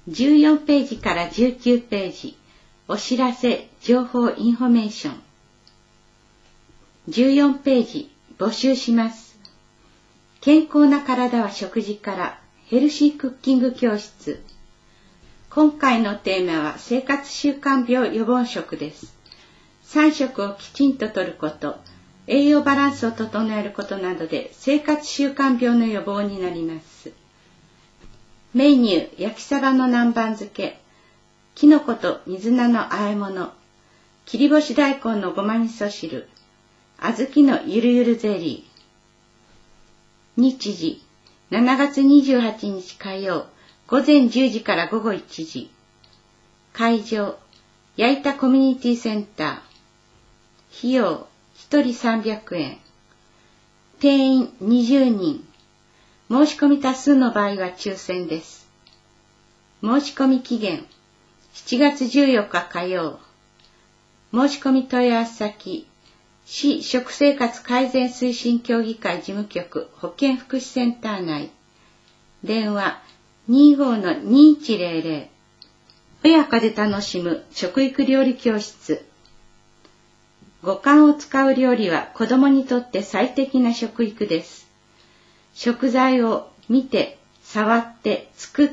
14ページから19ページ、お知らせ、情報、インフォメーション。14ページ、募集します。健康な体は食事から、ヘルシークッキング教室。今回のテーマは生活習慣病予防食です。3食をきちんととること、栄養バランスを整えることなどで生活習慣病の予防になります。メニュー、焼きサバの南蛮漬け、きのこと水菜の和え物、切り干し大根のごま味噌汁、小豆のゆるゆるゼリー。日時、7月28日火曜、午前10時から午後1時。会場、矢板コミュニティセンター。費用、1人300円。定員20人。申し込み多数の場合は抽選です。申し込み期限、7月14日火曜。申し込み問い合わせ先、市食生活改善推進協議会事務局保健福祉センター内。電話 25-2100。親子で楽しむ食育料理教室。五感を使う料理は子供にとって最適な食育です。食材を見て、触って、作って、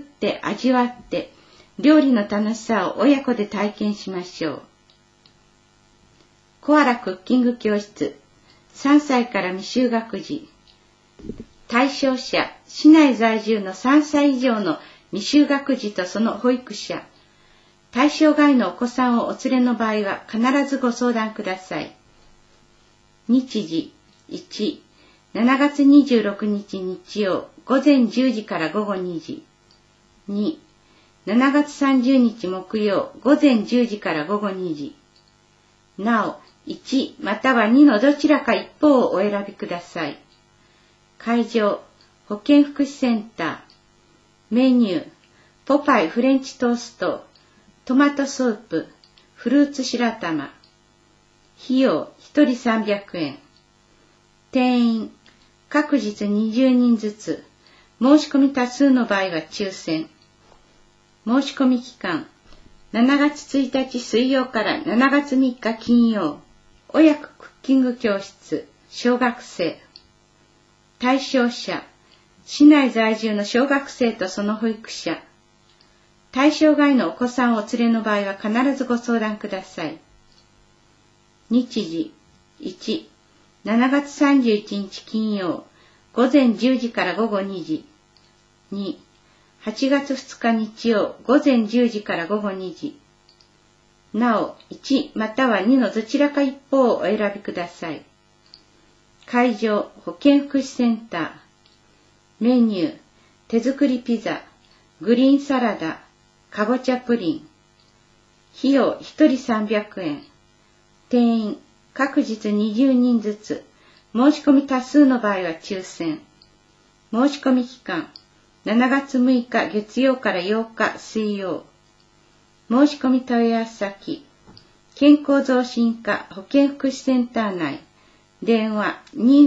味わって、料理の楽しさを親子で体験しましょう。コアラクッキング教室、3歳から未就学児。対象者、市内在住の3歳以上の未就学児とその保育者。対象外のお子さんをお連れの場合は必ずご相談ください。日時、1、7月26日日曜、午前10時から午後2時。2、7月30日木曜、午前10時から午後2時。なお、1または2のどちらか一方をお選びください。会場、保健福祉センター。メニュー、ポパイフレンチトースト、トマトソープ、フルーツ白玉。費用、1人300円。定員、各日20人ずつ。申し込み多数の場合は抽選。申し込み期間、7月1日水曜から7月3日金曜。親子クッキング教室、小学生。対象者、市内在住の小学生とその保育者。対象外のお子さんをお連れの場合は必ずご相談ください。日時、1、7月31日金曜、午前10時から午後2時。2、8月2日日曜、午前10時から午後2時。なお、1または2のどちらか一方をお選びください。会場、保健福祉センター。メニュー、手作りピザ、グリーンサラダ、かぼちゃプリン。費用、1人300円。定員、各日20人ずつ。申し込み多数の場合は抽選。申し込み期間、7月6日月曜から8日水曜。申し込み問い合わせ先、健康増進課保健福祉センター内。電話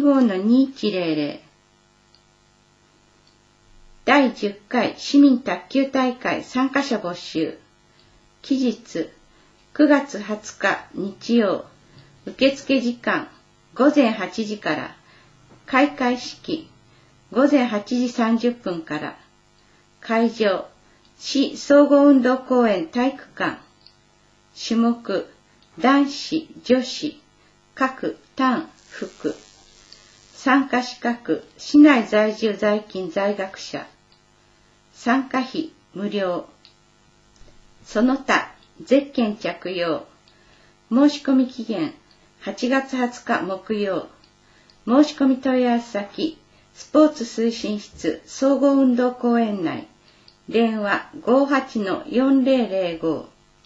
25-2100。第10回市民卓球大会参加者募集。期日、9月20日日曜。受付時間、午前8時から。開会式、午前8時30分から。会場、市総合運動公園体育館。種目、男子、女子、各単、副。参加資格、市内在住在勤在学者。参加費、無料。その他、ゼッケン着用。申し込み期限、8月20日木曜。申し込み問い合わせ先、スポーツ推進室総合運動公園内。電話 58-4005。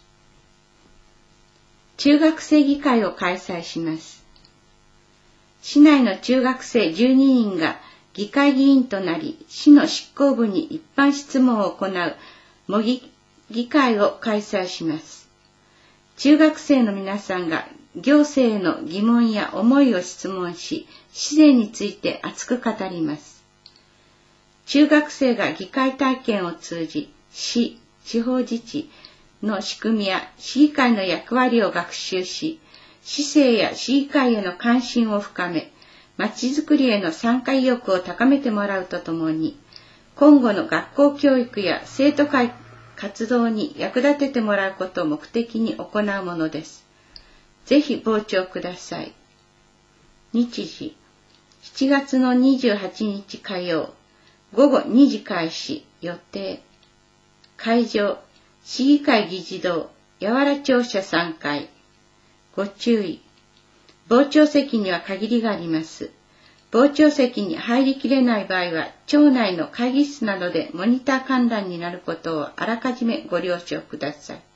中学生議会を開催します。市内の中学生12人が議会議員となり、市の執行部に一般質問を行う模擬議会を開催します。中学生の皆さんが行政への疑問や思いを質問し、市政について熱く語ります。中学生が議会体験を通じ、市、 地方自治の仕組みや市議会の役割を学習し、市政や市議会への関心を深め、まちづくりへの参加意欲を高めてもらうとともに、今後の学校教育や生徒会活動に役立ててもらうことを目的に行うものです。ぜひ傍聴ください。日時、7月の28日火曜、午後2時開始予定。会場、市議会議事堂、八原庁舎3階。ご注意。傍聴席には限りがあります。傍聴席に入りきれない場合は、庁内の会議室などでモニター観覧になることをあらかじめご了承ください。